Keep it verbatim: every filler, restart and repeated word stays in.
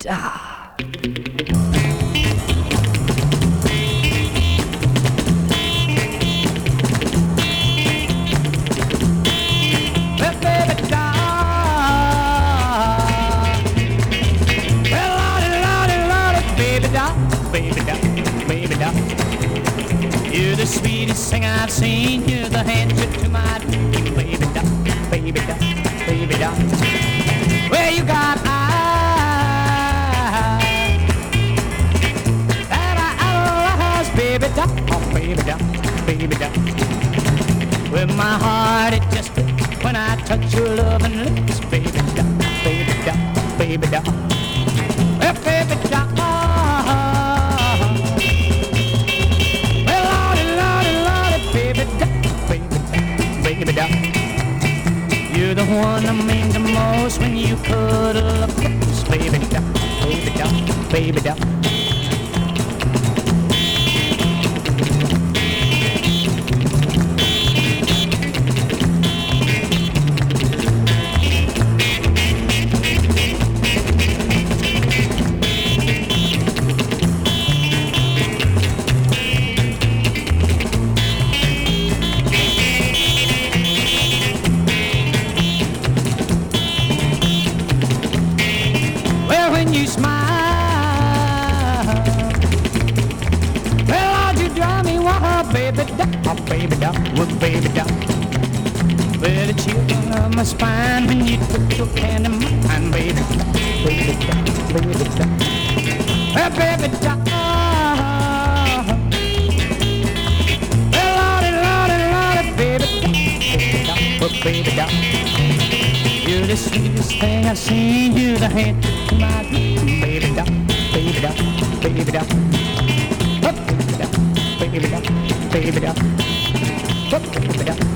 da. Well, baby da. Well, lordy, lordy, lordy, baby da, baby da, baby da. You're the sweetest thing I've seen. You're the answer to my dream, baby da, baby da, baby da. Well, you got eyes that are eyes, baby da, oh baby da, baby da. With my heart it just hits when I touch your loving lips, baby da, baby da, baby da. Well, baby da. Well, lordy, lordy, lordy, baby da, baby da, baby da. You're the one that means the most when you cuddle up close, baby da, baby da, baby da. When you smile, well, Lord, you drive me wild, baby da, oh baby da, well, baby da. Well, the chill of my spine when you put your hand in mine, baby da, baby da, baby da, well, baby da. Well, Lordy, Lordy, Lordy, baby da, baby da, well, baby da. You're the sweetest thing I've seen. You're the hand to my dream, baby da, baby da, baby da, oh, baby da, baby da, baby da, oh, baby da.